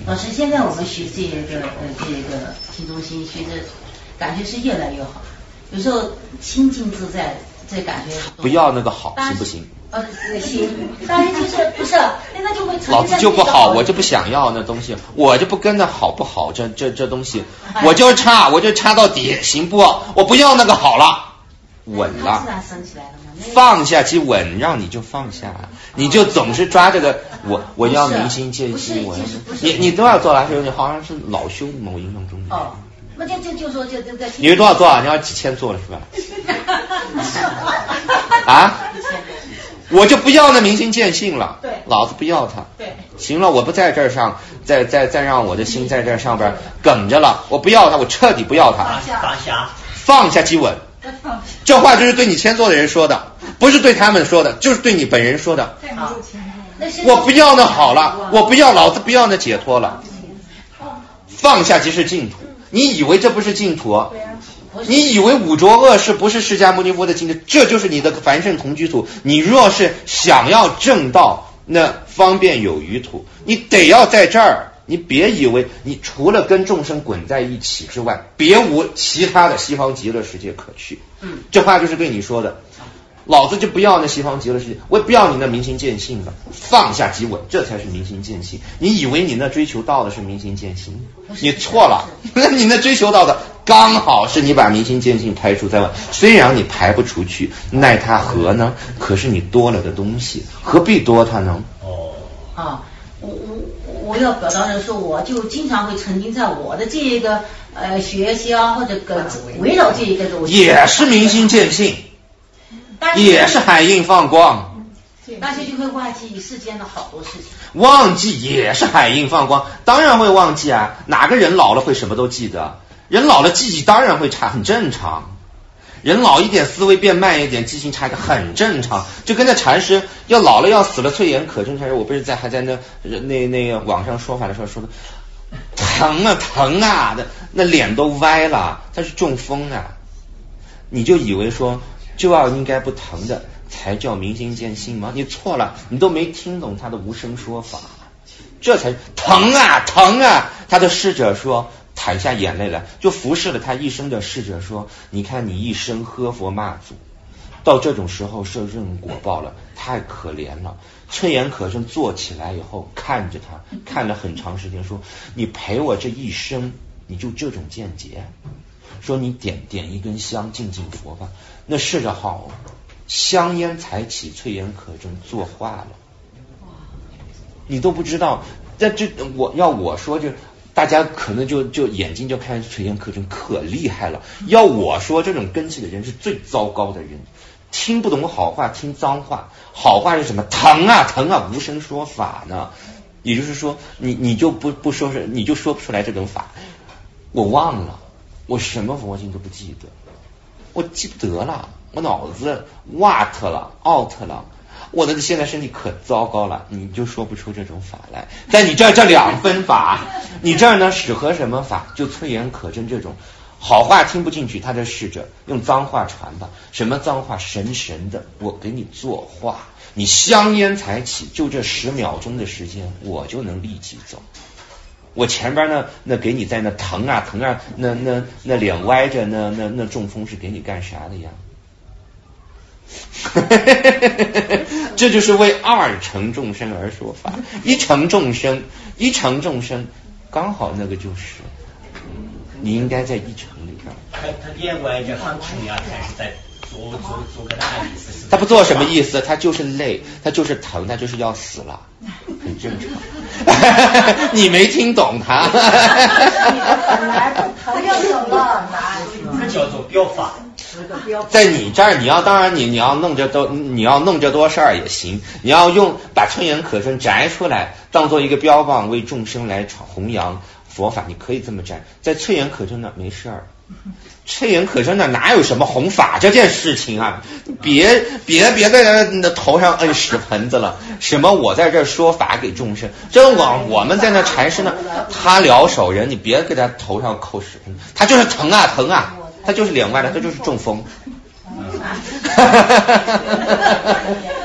老师，现在我们学这个心中心，学的感觉是越来越好，有时候清净自在，这感觉不要那个好，行不行？ 行，当然就是不是，那就会老子就不好，我就不想要那东西，我就不跟那好不好，这东西，我就差到底，行不？我不要那个好了，稳了，放下即稳，让你就放下，你就总是抓这个我要明心见性，我要你多少做了？你好像是老修嘛，我印象中。 哦，那就说就在。 你是多少做啊？你要几千做了是吧？啊？我就不要那明心见性了， 对， 老子不要它。 对， 行了，我不在这儿上，再让我的心在这上边梗着了，我不要它，我彻底不要它。放下即稳。这话就是对你签座的人说的，不是对他们说的，就是对你本人说的。我不要那好了，我不要，老子不要那解脱了。放下即是净土。你以为这不是净土？你以为五浊恶世不是释迦牟尼佛的净土？这就是你的凡圣同居土。你若是想要证道，那方便有余土，你得要在这儿。你别以为你除了跟众生滚在一起之外，别无其他的西方极乐世界可去。这话就是对你说的。老子就不要那西方极乐世界，我也不要你那明心见性的，放下即稳，这才是明心见性。你以为你那追求到的是明心见性，你错了。你那追求到的刚好是你把明心见性排除在外，虽然你排不出去，奈它何呢？可是你多了个东西，何必多它呢？ 我要表达的是，我就经常会沉浸在我的这一个学习啊，或者围绕这一个东西， 也是明心见性，也是海印放光， 但是就会忘记世间的好多事情。 忘记也是海印放光，当然会忘记啊！哪个人老了会什么都记得？人老了记忆当然会差，很正常。人老一点，思维变慢一点，记性差一点，很正常。就跟那禅师要老了要死了，翠岩可真禅师，我不是还在那个网上说法的时候说的，疼啊，那脸都歪了，他是中风啊。你就以为说就要应该不疼的才叫明心见性吗？你错了，你都没听懂他的无声说法，这才疼啊。他的侍者说，淌下眼泪来，就服侍了他一生的侍者说，你看你一生喝佛骂祖，到这种时候受这种果报了，太可怜了。翠眼可真坐起来以后看着他，看了很长时间，说你陪我这一生，你就这种见解，说你点一根香敬佛吧。那侍者好，香烟才起，翠眼可真作化了。你都不知道，这我说这大家可能就眼睛就看翠烟可真可厉害了。要我说，这种根气的人是最糟糕的人，听不懂好话，听脏话。好话是什么？疼啊，无声说法呢。也就是说，你就不说是，你就说不出来这种法。我忘了，我什么佛经都不记得，我记不得了，我脑子 what 了 out 了。我的现在身体可糟糕了，你就说不出这种法来。在你这两分法，你这儿呢适合什么法？就翠眼可真这种好话听不进去，他的侍者用脏话传吧。什么脏话？神的，我给你作画，你香烟才起，就这10秒钟的时间，我就能立即走。我前边那给你在那疼啊，那脸歪着，那中风是给你干啥的呀？这就是为2乘众生而说法，1乘众生，刚好那个就是你应该在1乘里边。 他练歪着很疼啊，还是在做个大意思。 他不做什么意思，他就是累，他就是疼，他就是要死了，很正常。你没听懂他。 不要走了， 这叫做标法。 在你这儿，你要弄这多事儿也行，你要把春眼可真摘出来，当做一个标榜，为众生来弘扬佛法，你可以这么摘。在翠眼可真那没事儿，翠眼可真那哪有什么弘法这件事情啊？别在那头上摁屎盆子了。什么我在这说法给众生，这我们在那禅师呢，他疗手人，你别给他头上扣屎盆，他就是疼啊。他就是脸歪了，他就是中风。